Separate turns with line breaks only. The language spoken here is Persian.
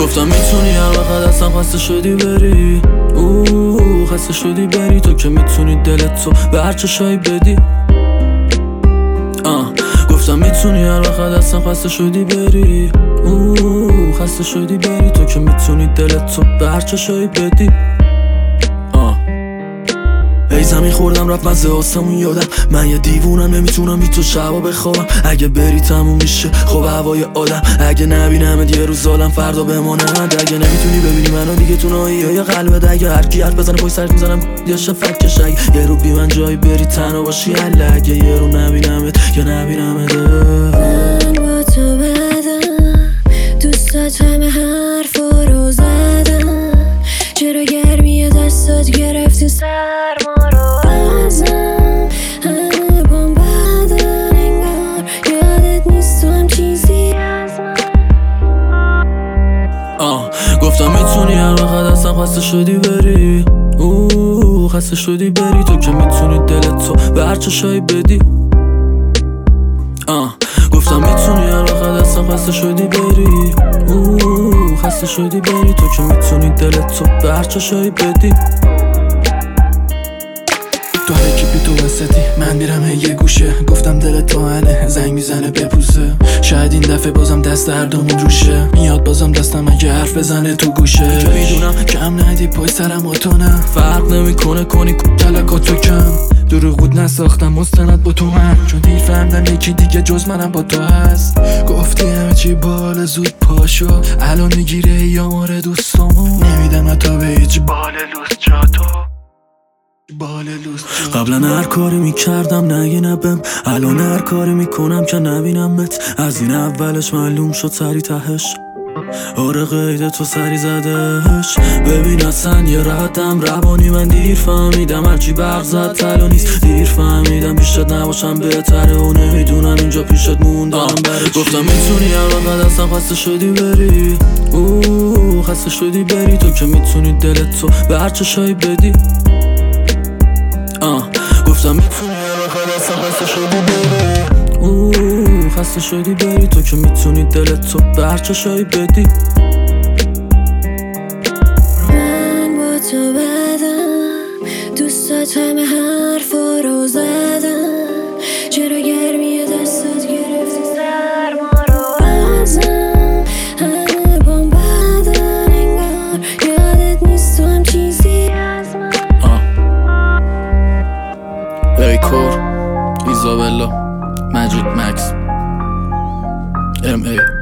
گفتم میتونی هر وقت هستم خسته شدی بری خسته شدی بری تو که میتونی دلت تو به هر چشایی بدی گفتم میتونی هر وقت هستم خسته شدی بری خسته شدی بری تو که میتونی دلت تو به هر چشایی بدی ای زمین خوردم رفت مزه آسمون یادم من یه دیوونم نمیتونم بی تو شبا بخوابم اگه بری تموم میشه خب هوای آدم اگه نبینمت یه روز ظالم فردا بماند اگه نمیتونی ببینی منو دیگه تو نایی یا قلبت اگه هر کی حرف بزنه پای سرت میزنم یا شفکش اگه یه رو بی من جایی بری تنها باشی حله اگه یه رو نبینمت یا نبینمت
من با تو بدم دوستات همه حرفا رو زدم چرا گرمی دستات گرفتی سرما رو ازم همه بام بدن انگار یادت نیست تو هم چیزی از من
گفتم میتونی هر وقت هستم خسته شدی بری خسته شدی بری تو که میتونی دلت تو به هر چشایی بدی گفتم میتونی هر وقت هستم خسته شدی بری خسته شدی بری تو که میتونی دلت تو به هر چشایی بدی
تو هر کی بی تو وسطی من میرم یه گوشه گفتم دلت تو هنه زنگ میزنه بپوسه شاید این دفعه بازم دست هردومون روشه میاد بازم دستم اگه حرف بزنه تو گوشه که میدونم کم ندی پای سرم آتونه
فرق نمیکنه کنی
کلکاتو کم دروغ بود نساختم مستند با تو من چون دیر فهمدم یکی دیگه جز منم با تو هست گفتی همه چی بال زود پاشو الان میگیره یا ماره دوستامو نمیدم حتی به هیچ بال لوس جا تو
قبلا هر کاری میکردم نگی نبم الان هر کاری میکنم که نبینمت از این اولش معلوم شد سری تهش آره قید تو سری زدهش ببین اصلا یه ردم روانی من دیر فهمیدم هرچی برق زد تلا نیست دیر فهمیدم پیشت نباشم بهتره و نمیدونم اینجا پیشت موندم برای گفتم میتونی هر وقت هستم خسته شدی بری خسته شدی بری تو که میتونی دلت تو به هر چشایی بدی گفتم میتونی هر وقت هستم خسته شدی بری خسته شدی بری تو که میتونی دلت تو به هر چشایی بدی
من با تو بدم دوستات همه حرفا رو زدم چرا گرمی دستات گرفتی سرما رو ازم همه بام بدن انگار یادت نیست تو هم چیزی از من
ایکور ایزابلا مجید مکس MA